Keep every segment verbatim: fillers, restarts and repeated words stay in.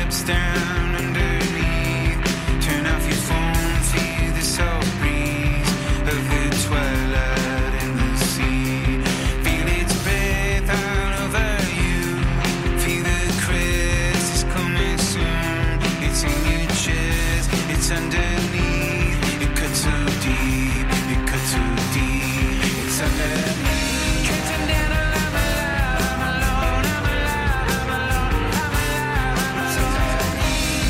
stand underneath. Turn off your phone, feel the soft breeze of the twilight in the sea. Feel its breath all over you. Feel the crisis coming soon. It's in your chest, it's underneath. It cuts so deep, it cuts so deep. It's underneath. Drifting down a love, I'm alone, I'm alone, I'm alone, I'm alone.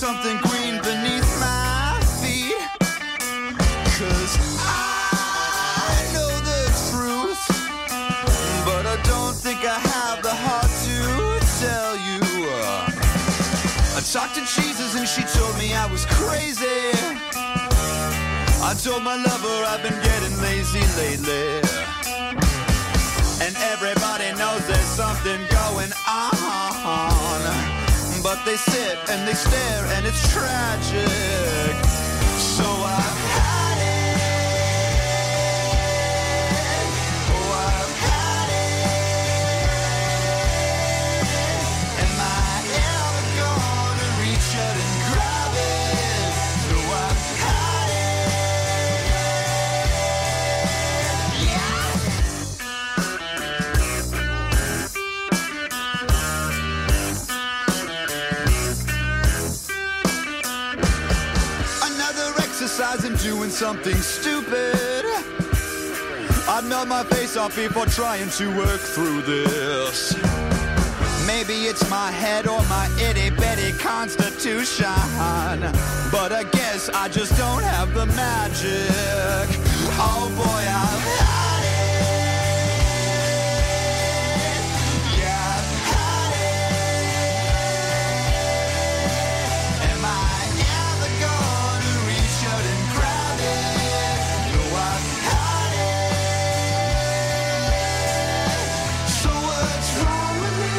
something green beneath my feet. Cause I know the truth, but I don't think I have the heart to tell you. I talked to Jesus and she told me I was crazy. I told my lover I've been getting lazy lately. And everybody knows there's something going on, but they sit and they stare and it's tragic. So I've had it. Oh, I've had it. Am I ever gonna reach out and grab it? No, I've had it. Yeah. And doing something stupid. I'd melt my face off before trying to work through this. Maybe it's my head or my itty-bitty constitution, but I guess I just don't have the magic. Oh boy, I've had it. Yeah, I've had it. Am I ever gonna reach out and grab it? No, I've had it. So what's wrong with me?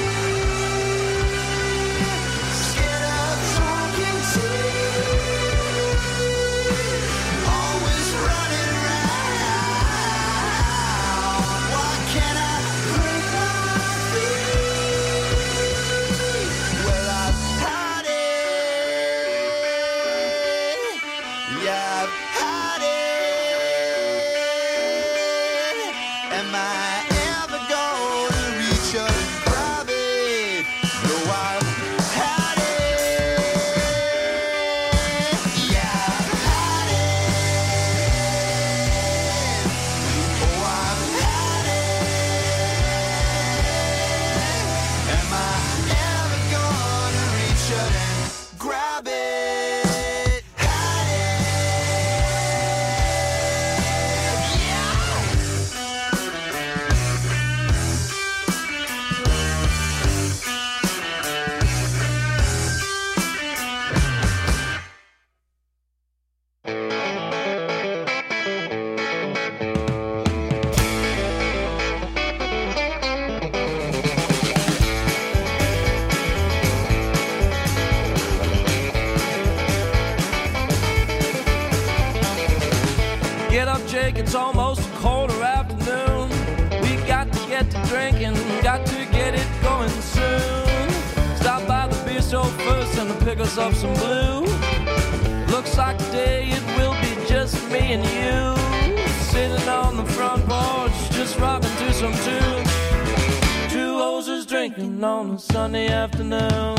Scared of talking to you. Always running around. Why can't I break my feet? Well, I've had it. Yeah, I've had it. Am I ever gonna reach out and grab it? No, I've had it. Yeah, I've had it. Oh, I've had it. Am I ever gonna reach out and grab it? Had it. Yeah. Get up, Jake, it's almost a colder afternoon. We got to get to drinking, got to get it going soon. Stop by the bistro first and pick us up some blue. Looks like today it will be just me and you. Sitting on the front porch, just rocking to some tunes. Two hoses drinking on a Sunday afternoon.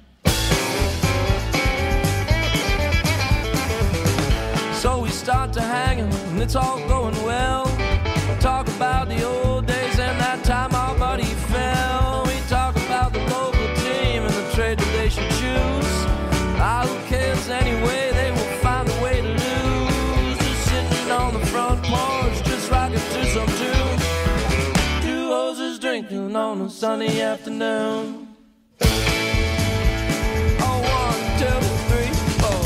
So we start to hanging, and it's all going well. Talk about the old days and that time our buddy fell. We talk about the local team and the trade that they should choose. Ah, who cares anyway, they will find a way to lose. Just sitting on the front porch, just rocking to some tunes. Two hoses drinking on a sunny afternoon. Oh, one, two, three, four.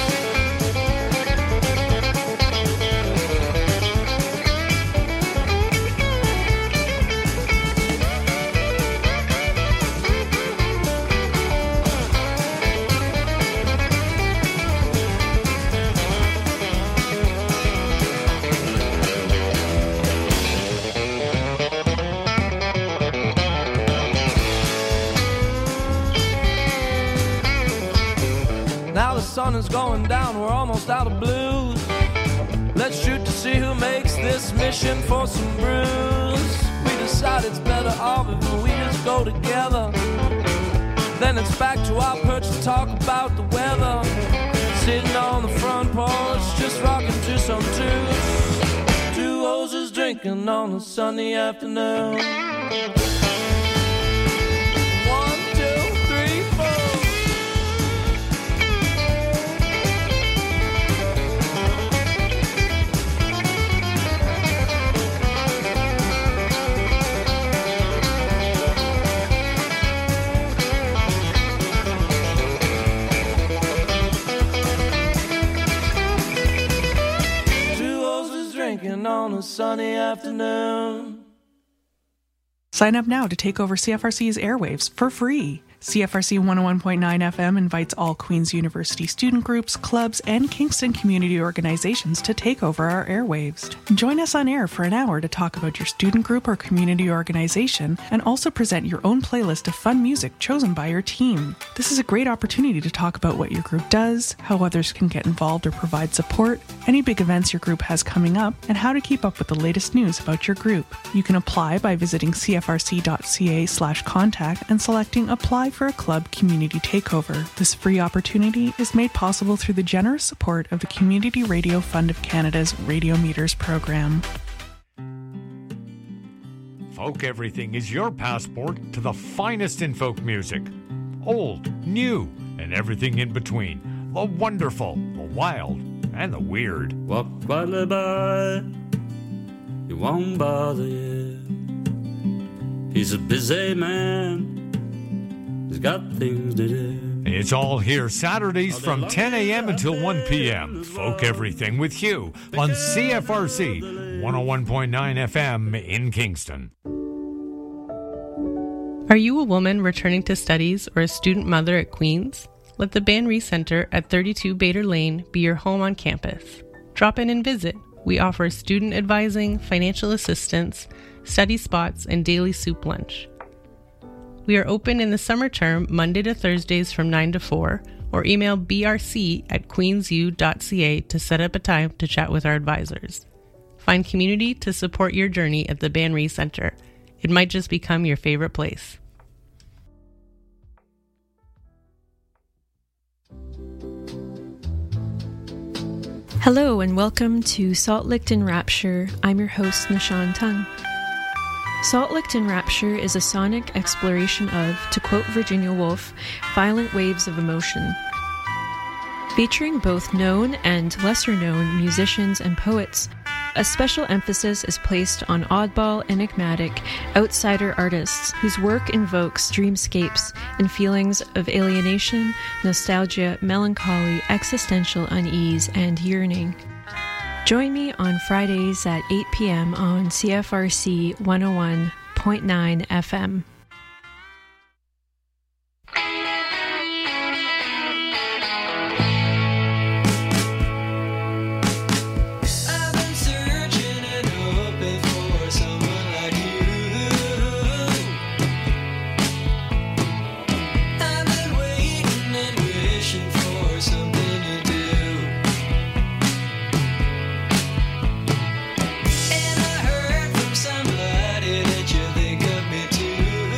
Now the sun is going down, we're almost out of blues. Let's shoot to see who makes this mission for some brews. We decide it's better off if we just go together. Then it's back to our perch to talk about the weather. Sitting on the front porch, just rocking to some tunes. Two hoses drinking on a sunny afternoon. One, two, three, four. on a sunny afternoon. Sign up now to take over C F R C's airwaves for free. C F R C one oh one point nine F M invites all Queen's University student groups, clubs, and Kingston community organizations to take over our airwaves. Join us on air for an hour to talk about your student group or community organization and also present your own playlist of fun music chosen by your team. This is a great opportunity to talk about what your group does, how others can get involved or provide support, any big events your group has coming up, and how to keep up with the latest news about your group. You can apply by visiting cfrc.ca slash contact and selecting Apply for a Club Community Takeover. This free opportunity is made possible through the generous support of the Community Radio Fund of Canada's Radio Meters program. Folk Everything is your passport to the finest in folk music. Old, new, and everything in between. The wonderful, the wild, and the weird. Walk quietly by, he won't bother you. He's a busy man, he's got things to do. It's all here Saturdays from ten a.m. until one p.m. Folk Everything with Hugh on C F R C one oh one point nine F M in Kingston. Are you a woman returning to studies or a student mother at Queen's? Let the Banry Centre at thirty-two Bader Lane be your home on campus. Drop in and visit. We offer student advising, financial assistance, study spots, and daily soup lunch. We are open in the summer term Monday to Thursdays from nine to four, or email b r c at queensu dot c a to set up a time to chat with our advisors. Find community to support your journey at the Banry Centre. It might just become your favorite place. Hello and welcome to Salt Licked in Rapture. I'm your host, Nishan Tung. Salt Licked in Rapture is a sonic exploration of, to quote Virginia Woolf, violent waves of emotion. Featuring both known and lesser-known musicians and poets, a special emphasis is placed on oddball, enigmatic, outsider artists whose work invokes dreamscapes and feelings of alienation, nostalgia, melancholy, existential unease, and yearning. Join me on Fridays at eight p.m. on C F R C one oh one point nine F M. And I heard from somebody that you think of me too.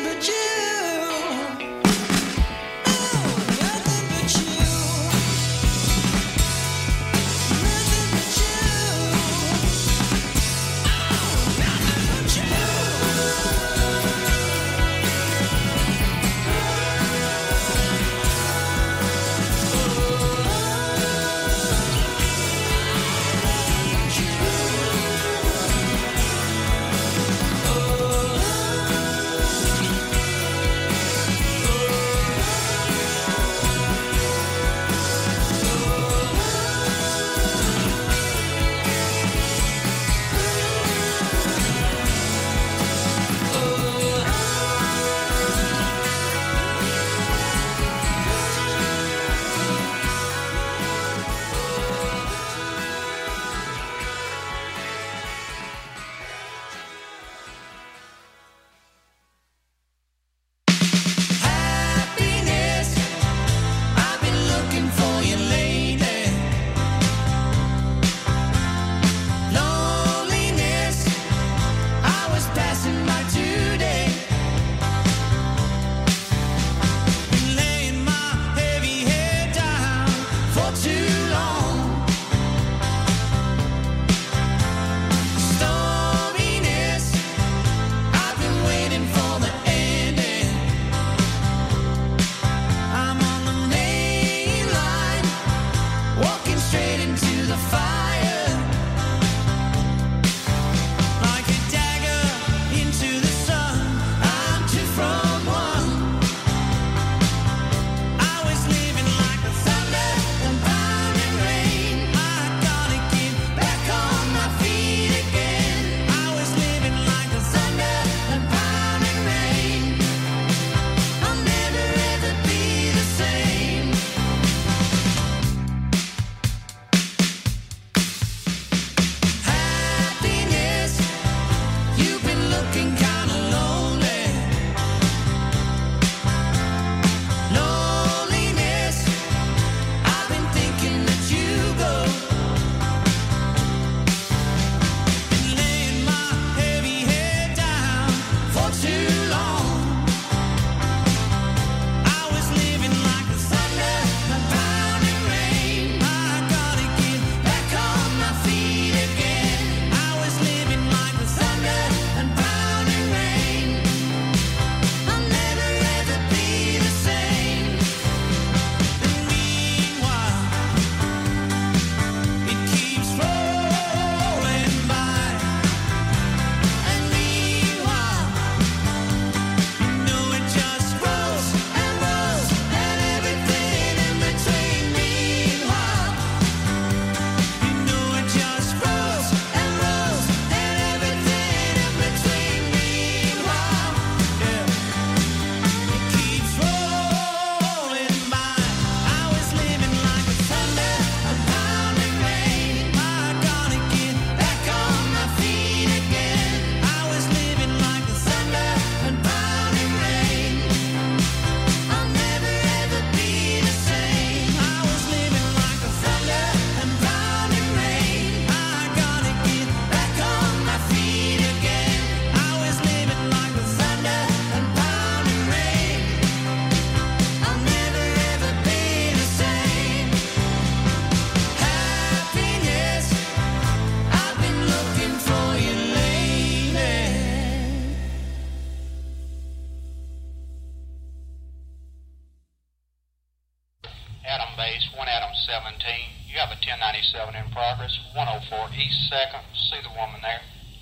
seventeen. You have a ten ninety-seven in progress, one oh four East second. See the woman there.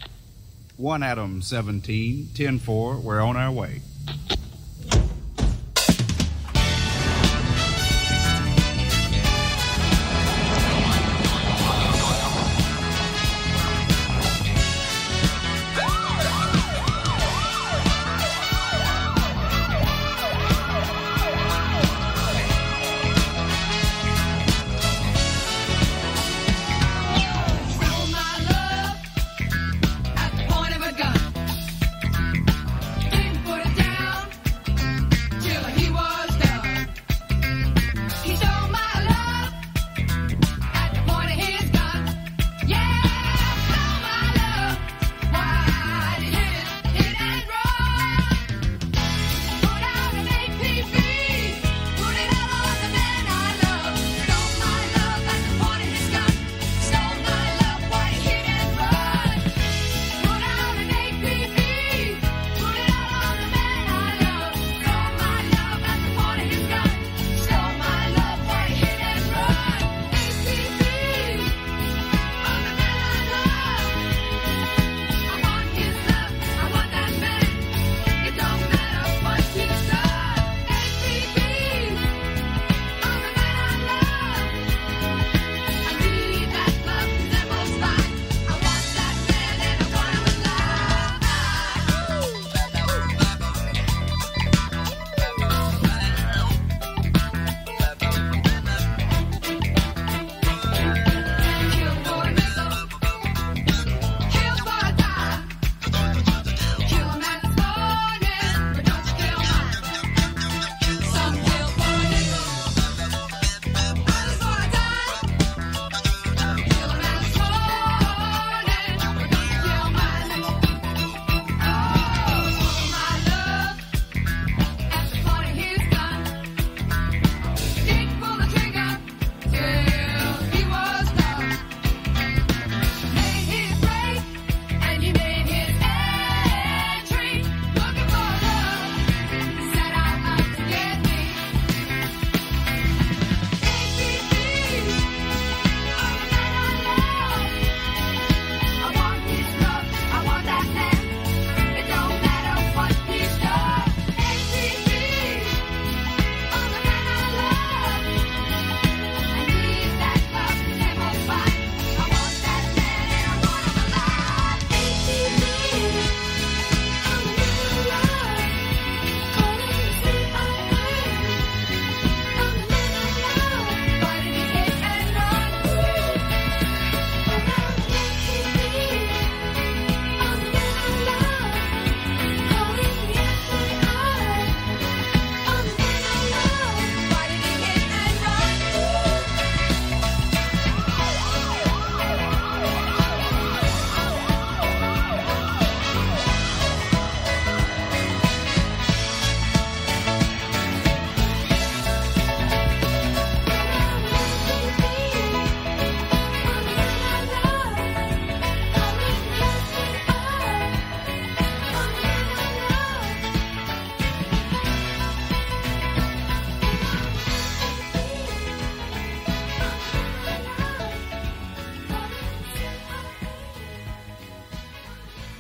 one Adam seventeen, ten four, we're on our way. Put it down.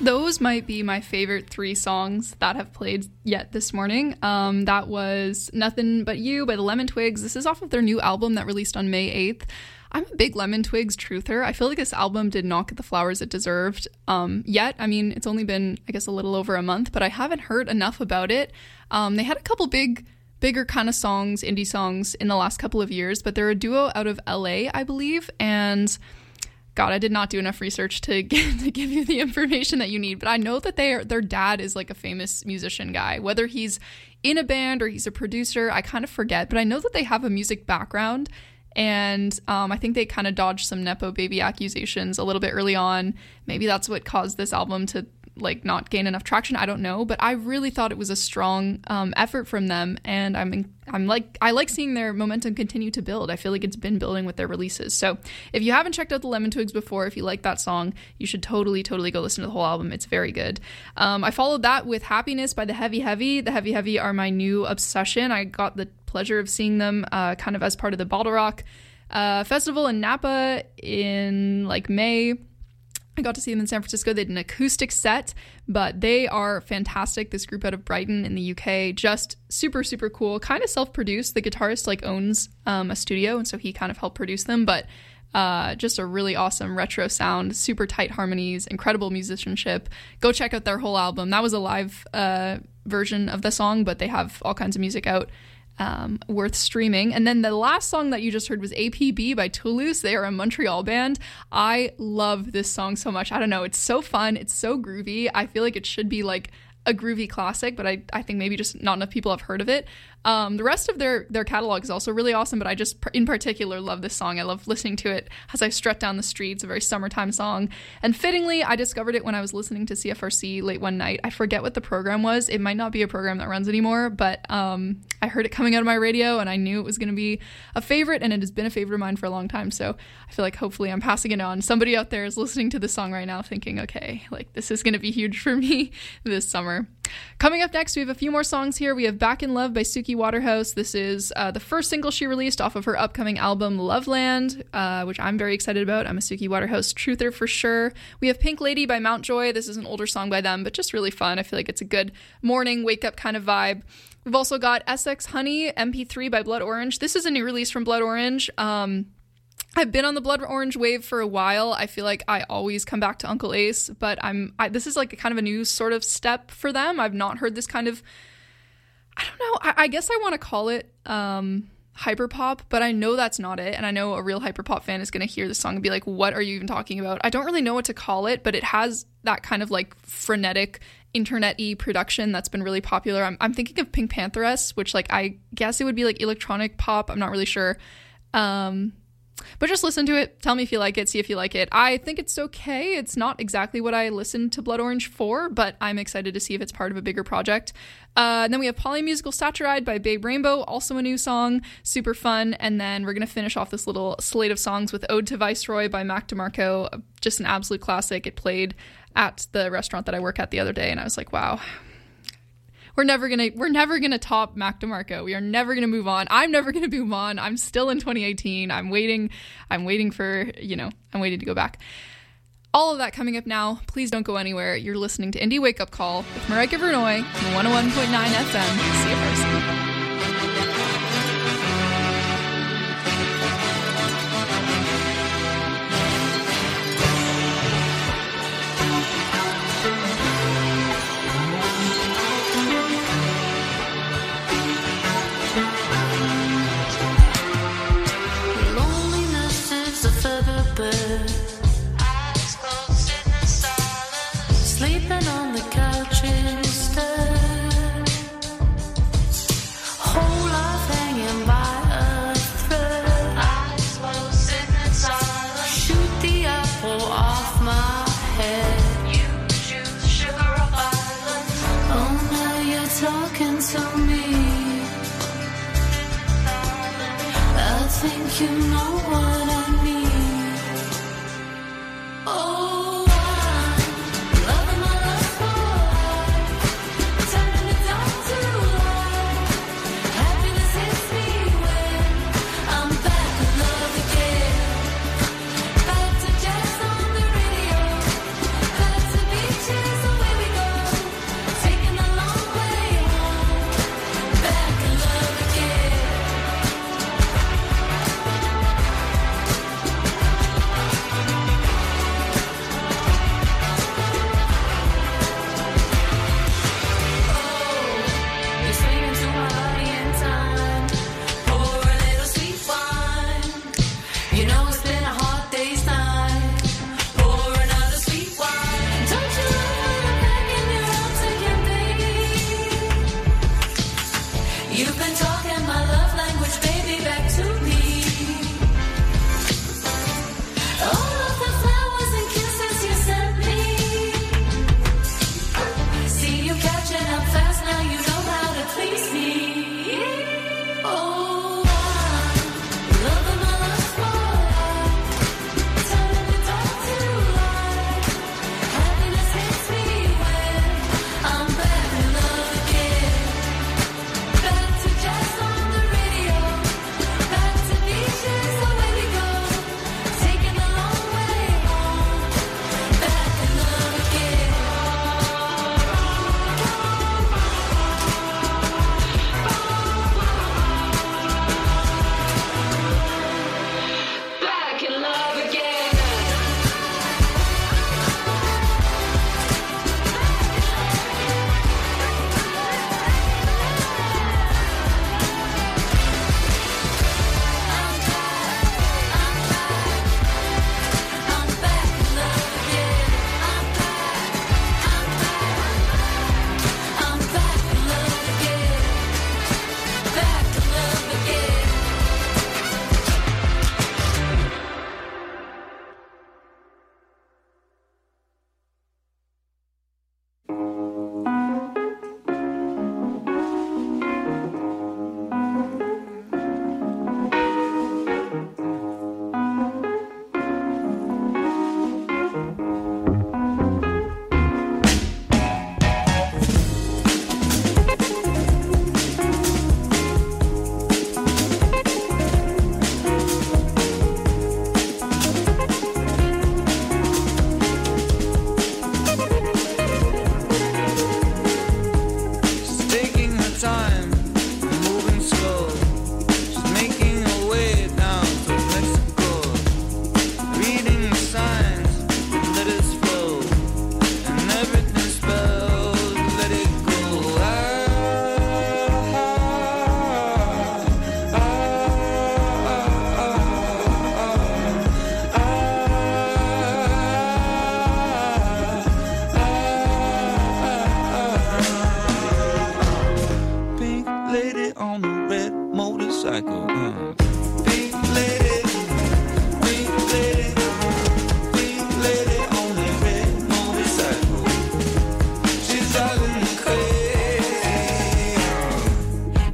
Those might be my favorite three songs that have played yet this morning. Um, that was Nothing But You by the Lemon Twigs. This is off of their new album that released on May eighth. I'm a big Lemon Twigs truther. I feel like this album did not get the flowers it deserved um, yet. I mean, it's only been, I guess, a little over a month, but I haven't heard enough about it. Um, they had a couple big, bigger kind of songs, indie songs in the last couple of years, but they're a duo out of L A, I believe, and God, I did not do enough research to give, to give you the information that you need, but I know that they are, their dad is like a famous musician guy. Whether he's in a band or he's a producer, I kind of forget, but I know that they have a music background, and um, I think they kind of dodged some Nepo baby accusations a little bit early on. Maybe that's what caused this album to like not gain enough traction. I don't know, but I really thought it was a strong um, effort from them, and I'm in, I'm like I like seeing their momentum continue to build. I feel like it's been building with their releases. So if you haven't checked out the Lemon Twigs before, if you like that song, you should totally totally go listen to the whole album. It's very good. Um, I followed that with Happiness by the Heavy Heavy. The Heavy Heavy are my new obsession. I got the pleasure of seeing them uh, kind of as part of the Bottle Rock uh, Festival in Napa in like May. I got to see them in San Francisco. They did an acoustic set, but they are fantastic. This group out of Brighton in the U K, just super, super cool, kind of self-produced. The guitarist like owns um, a studio, and so he kind of helped produce them, but uh, just a really awesome retro sound, super tight harmonies, incredible musicianship. Go check out their whole album. That was a live uh, version of the song, but they have all kinds of music out. Um, worth streaming. And then the last song that you just heard was A P B by Toulouse. They are a Montreal band. I love this song so much. I don't know. It's so fun. It's so groovy. I feel like it should be like a groovy classic, but I, I think maybe just not enough people have heard of it. Um, the rest of their their catalog is also really awesome, but I just in particular love this song. I love listening to it as I strut down the street. It's a very summertime song. And fittingly, I discovered it when I was listening to C F R C late one night. I forget what the program was. It might not be a program that runs anymore, but um, I heard it coming out of my radio and I knew it was going to be a favorite, and it has been a favorite of mine for a long time. So I feel like hopefully I'm passing it on. Somebody out there is listening to this song right now thinking, okay, like this is going to be huge for me this summer. Coming up next, we have a few more songs here. We have Back in Love by Suki Waterhouse. This is uh, the first single she released off of her upcoming album Loveland, uh, which I'm very excited about. I'm a Suki Waterhouse truther for sure. We have Pink Lady by Mountjoy. This is an older song by them, but just really fun. I feel like it's a good morning wake-up kind of vibe. We've also got Essex Honey, M P three by Blood Orange. This is a new release from Blood Orange. Um... I've been on the Blood Orange wave for a while. I feel like I always come back to Uncle Ace, but I'm I, this is like a kind of a new sort of step for them. I've not heard this kind of, I don't know, I, I guess I want to call it um, hyperpop, but I know that's not it. And I know a real hyperpop fan is going to hear this song and be like, what are you even talking about? I don't really know what to call it, but it has that kind of like frenetic internet-y production that's been really popular. I'm, I'm thinking of Pink Pantheress, which like I guess it would be like electronic pop. I'm not really sure. Um... But just listen to it. Tell me if you like it. See if you like it. I think it's okay. It's not exactly what I listened to Blood Orange for, but I'm excited to see if it's part of a bigger project. Uh, and then we have Polymusical Saturide by Babe Rainbow, also a new song, super fun. And then we're going to finish off this little slate of songs with Ode to Viceroy by Mac DeMarco, just an absolute classic. It played at the restaurant that I work at the other day, and I was like, wow. We're never gonna we're never gonna top Mac DeMarco. We are never gonna move on. I'm never gonna move on. I'm still in twenty eighteen. I'm waiting. I'm waiting for, you know, I'm waiting to go back. All of that coming up now. Please don't go anywhere. You're listening to Indie Wake Up Call with Marika Vernoy on one oh one point nine F M C F R C. Sleeping on the couch instead. Whole life hanging by a thread. Eyes closed, sitting in silence. Shoot the apple off my head. You choose sugar or violence. Oh, now you're talking to me. I think you know what I need. Oh. Just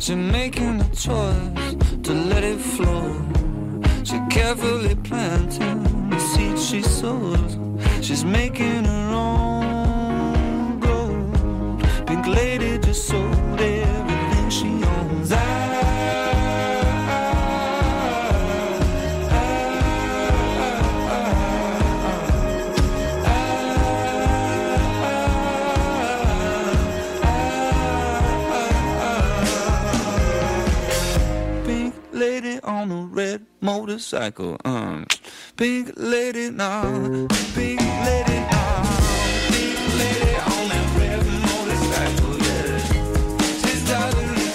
She's making a choice to let it flow. She carefully planting the seeds she sows. She's making her own gold. Pink lady just sold everything she owns. I on a red motorcycle, um, pink lady now, pink lady now, pink lady on that red motorcycle, yeah, she's driving me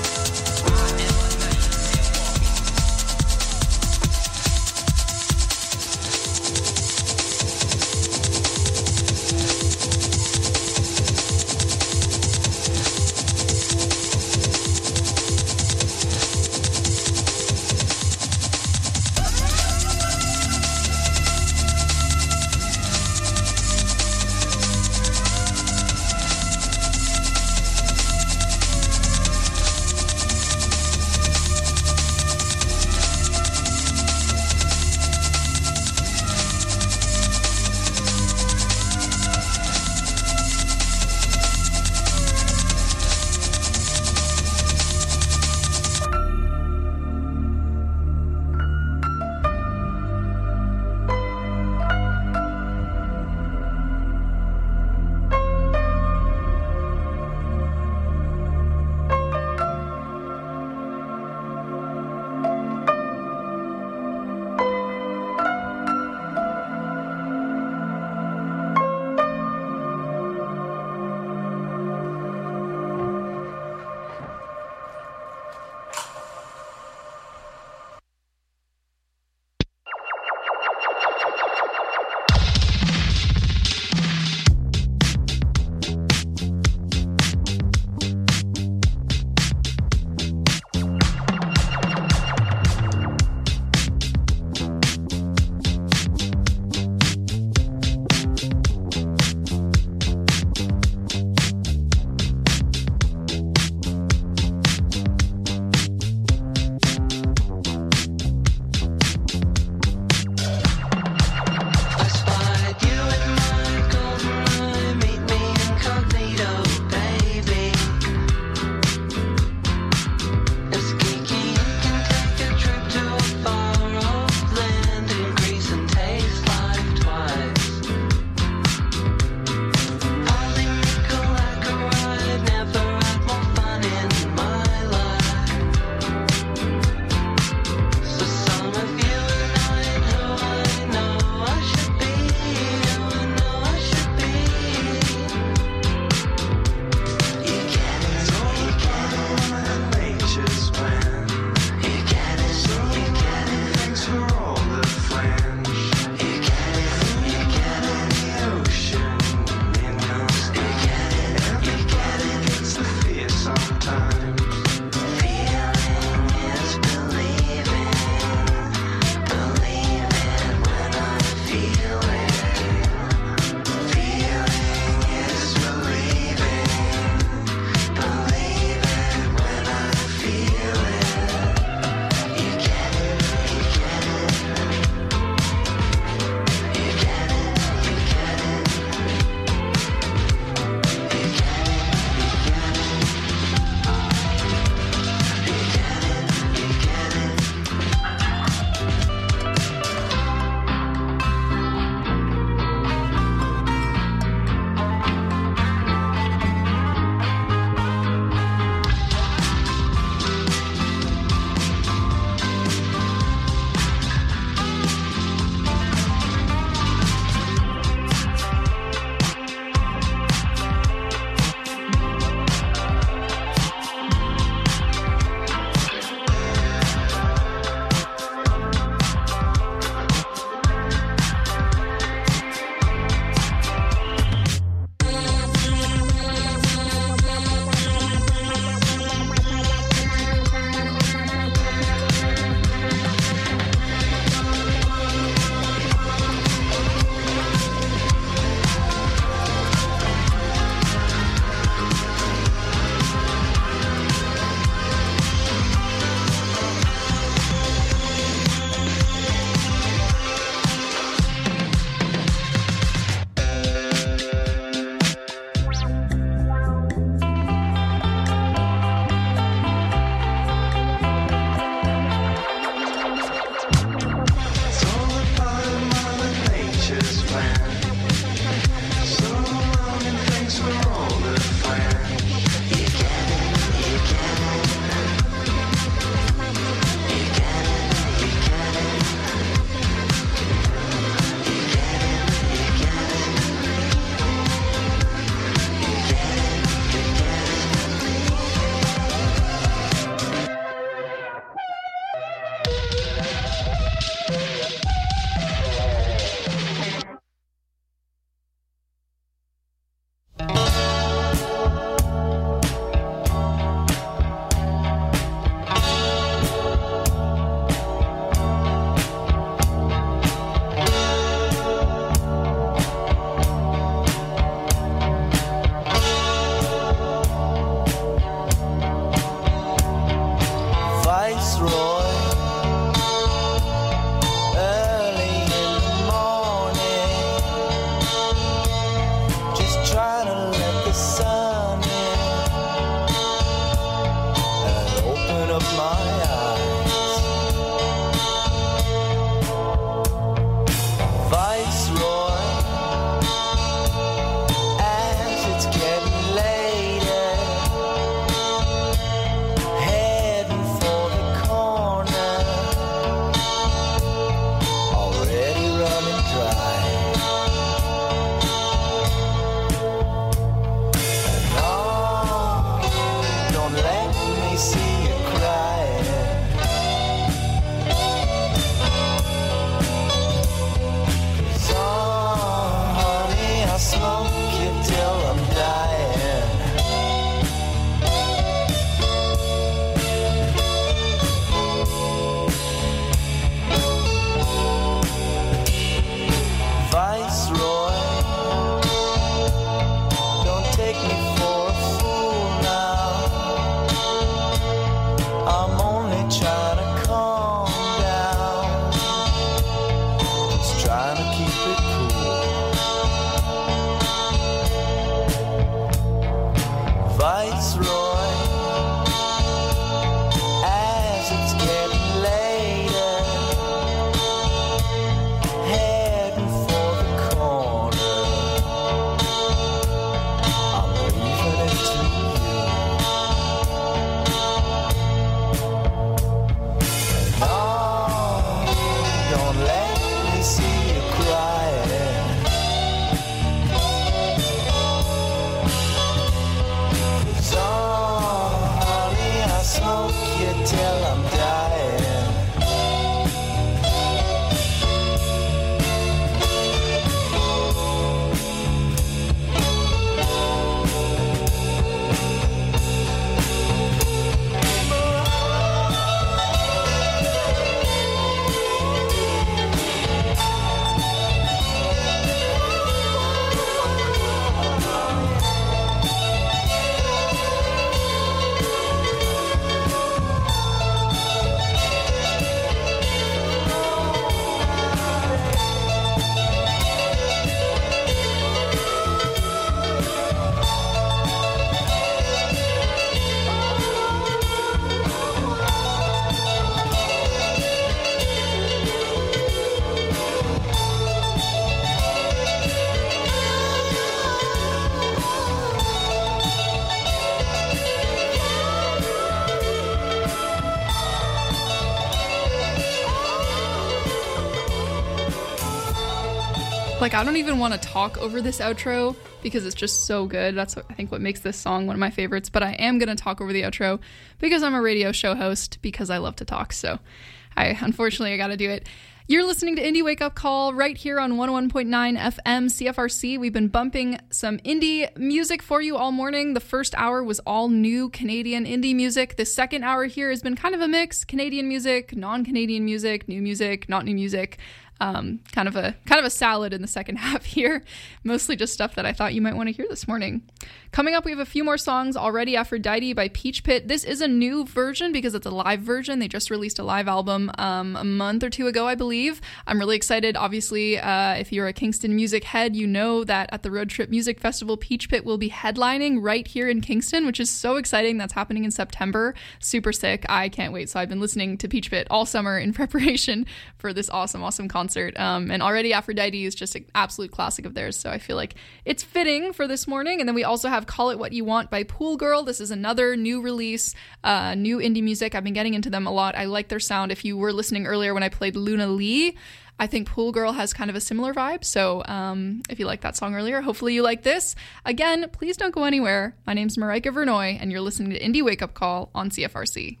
Like, I don't even want to talk over this outro because it's just so good. That's, what, I think, what makes this song one of my favorites. But I am going to talk over the outro because I'm a radio show host, because I love to talk. So, I unfortunately, I got to do it. You're listening to Indie Wake Up Call right here on one oh one point nine F M C F R C. We've been bumping some indie music for you all morning. The first hour was all new Canadian indie music. The second hour here has been kind of a mix. Canadian music, non-Canadian music, new music, not new music. Um, kind of a kind of a salad in the second half here. Mostly just stuff that I thought you might want to hear this morning. Coming up, we have a few more songs already. Aphrodite by Peach Pit. This is a new version because it's a live version. They just released a live album um, a month or two ago, I believe. I'm really excited. Obviously, uh, if you're a Kingston music head, you know that at the Road Trip Music Festival, Peach Pit will be headlining right here in Kingston, which is so exciting. That's happening in September. Super sick. I can't wait. So I've been listening to Peach Pit all summer in preparation for this awesome, awesome concert. Um, and already Aphrodite is just an absolute classic of theirs. So I feel like it's fitting for this morning. And then we also have Call It What You Want by Pool Girl. This is another new release, uh, new indie music. I've been getting into them a lot. I like their sound. If you were listening earlier when I played Luna Lee, I think Pool Girl has kind of a similar vibe. So um, if you liked that song earlier, hopefully you like this. Again, please don't go anywhere. My name's Marika Vernoy, and you're listening to Indie Wake Up Call on C F R C.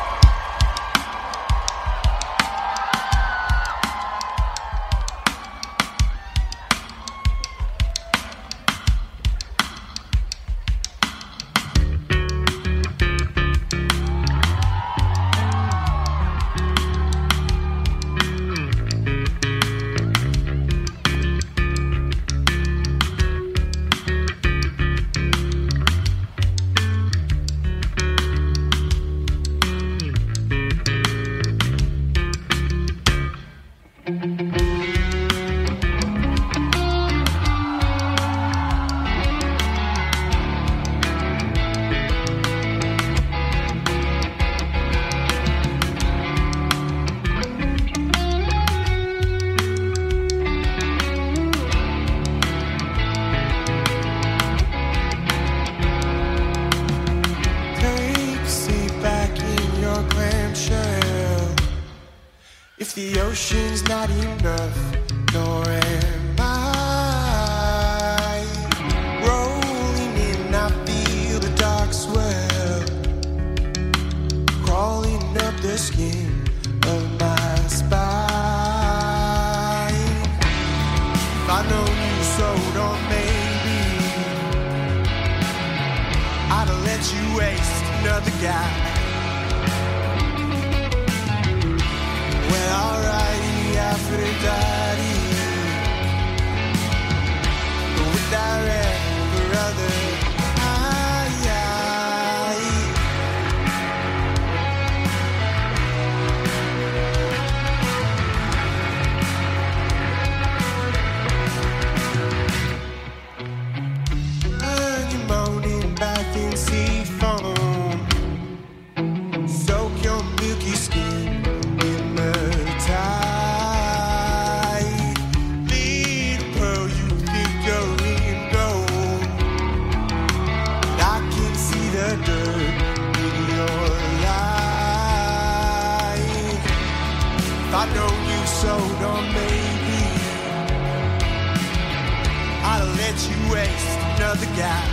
The ocean's not enough, nor am I. Rolling in, I feel the dark swell crawling up the skin of my spine. If I know you so don't maybe I'd have let you waste another guy. Alrighty, Aphrodite, with that red brother, aye, aye. And you're moaning back in sea foam, soak your milky skin. I know you so don't maybe I'll let you waste another guy.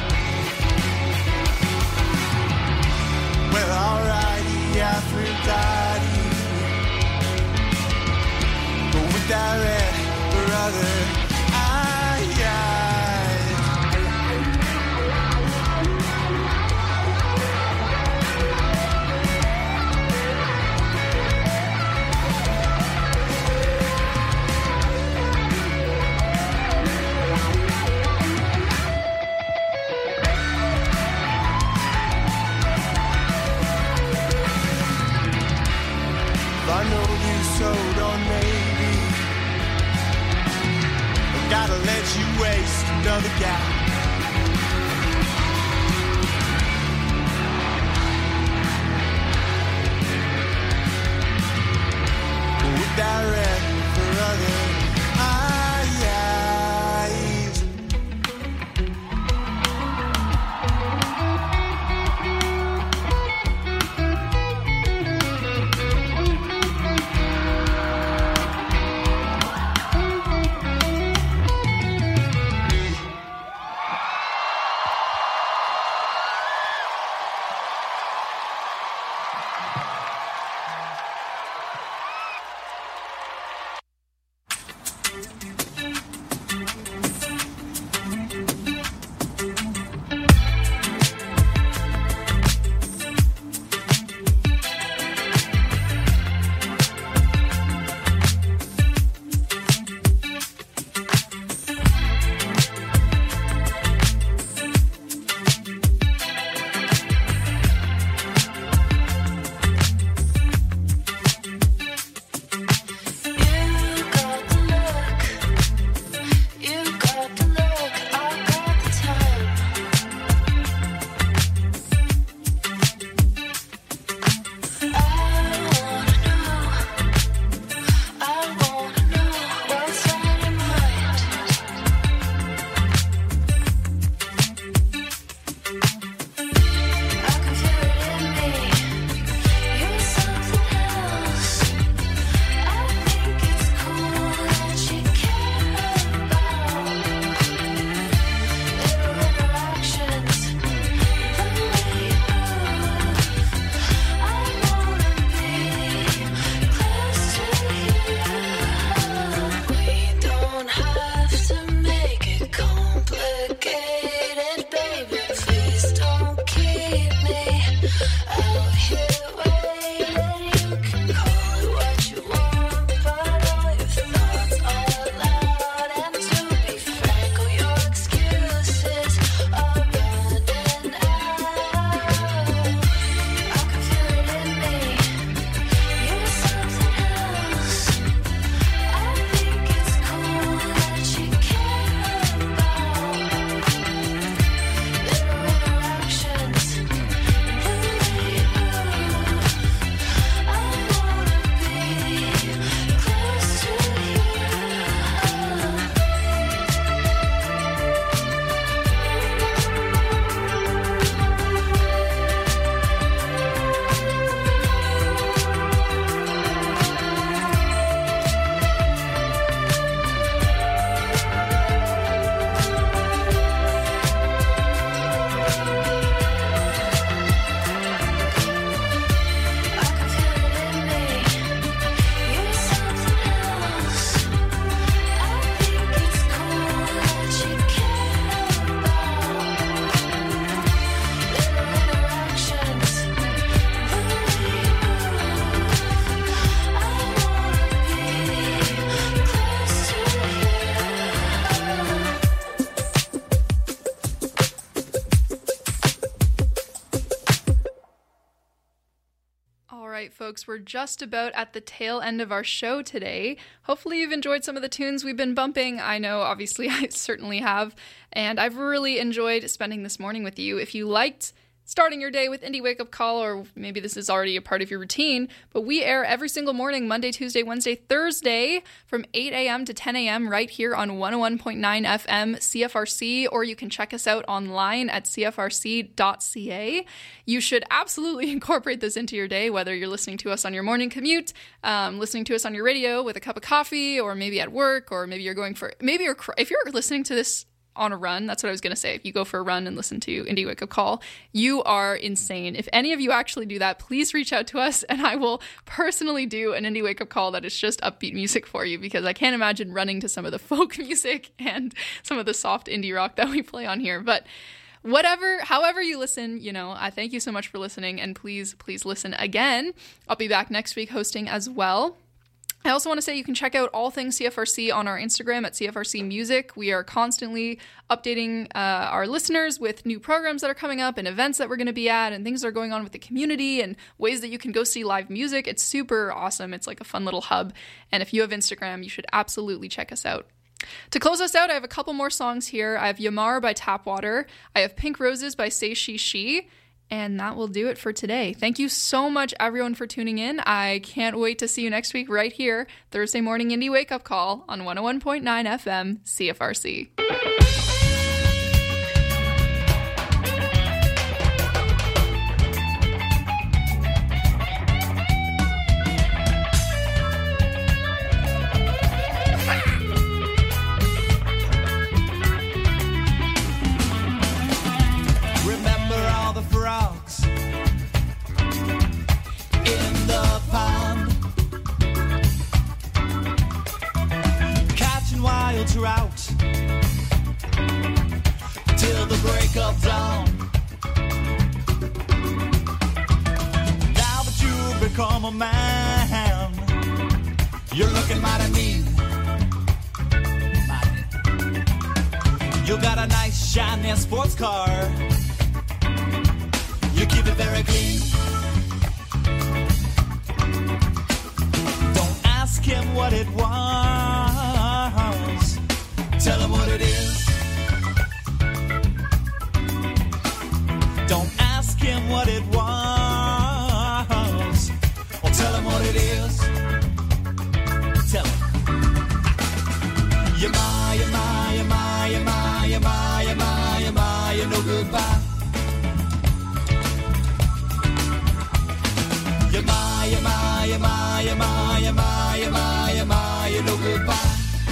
Well, alrighty, Aphrodite, but with that red brother, aye, aye. I know you so don't maybe I've gotta let you waste another guy. With that red brother, aye, aye. folks. We're just about at the tail end of our show today. Hopefully you've enjoyed some of the tunes we've been bumping. I know, obviously, I certainly have. And I've really enjoyed spending this morning with you. If you liked starting your day with Indie Wake Up Call, or maybe this is already a part of your routine, but we air every single morning, Monday, Tuesday, Wednesday, Thursday, from eight a.m. to ten a.m. right here on one oh one point nine F M C F R C, or you can check us out online at c f r c dot c a. You should absolutely incorporate this into your day, whether you're listening to us on your morning commute, um, listening to us on your radio with a cup of coffee, or maybe at work, or maybe you're going for, maybe you're, if you're listening to this on a run, that's what I was going to say. If you go for a run and listen to Indie Wake Up Call, you are insane. If any of you actually do that, please reach out to us and I will personally do an Indie Wake Up Call that is just upbeat music for you, because I can't imagine running to some of the folk music and some of the soft indie rock that we play on here. But whatever, however you listen, you know, I thank you so much for listening, and please, please listen again. I'll be back next week hosting as well. I also want to say you can check out all things C F R C on our Instagram at C F R C Music. We are constantly updating uh, our listeners with new programs that are coming up and events that we're going to be at and things that are going on with the community and ways that you can go see live music. It's super awesome. It's like a fun little hub. And if you have Instagram, you should absolutely check us out. To close us out, I have a couple more songs here. I have Yamar by Tapwater. I have Pink Roses by Say She She. And that will do it for today. Thank you so much, everyone, for tuning in. I can't wait to see you next week right here, Thursday morning Indie Wake Up Call on one oh one point nine F M C F R C. Trout till the break of dawn. Now that you've become a man, you're looking mighty mean. You got a nice shiny sports car, you keep it very clean. Don't ask him what it was, tell him what it is. Don't ask him what it was, or tell him what it is. Tell him. You're my, you're my, you're my, you're my, you're my, you're my, you're my, you're no goodbye. You're my, you're my, you're my, you're my, you're my, you're my, you're my, you're no goodbye.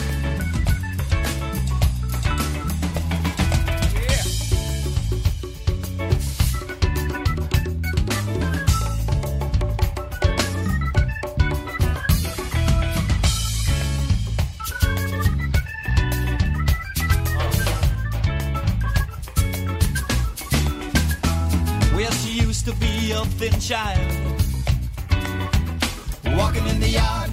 A thin child walking in the yard.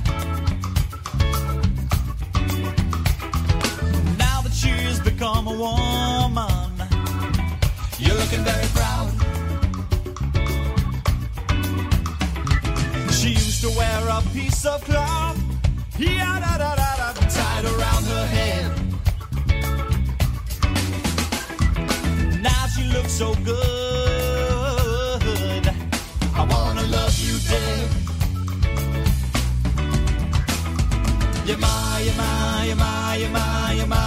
Now that she's become a woman, you're looking very proud. She used to wear a piece of cloth, yeah, da, da, da, da, tied around her head. Now she looks so good, I wanna love you dead. You're my, you're my, you're my, you're my, you're my.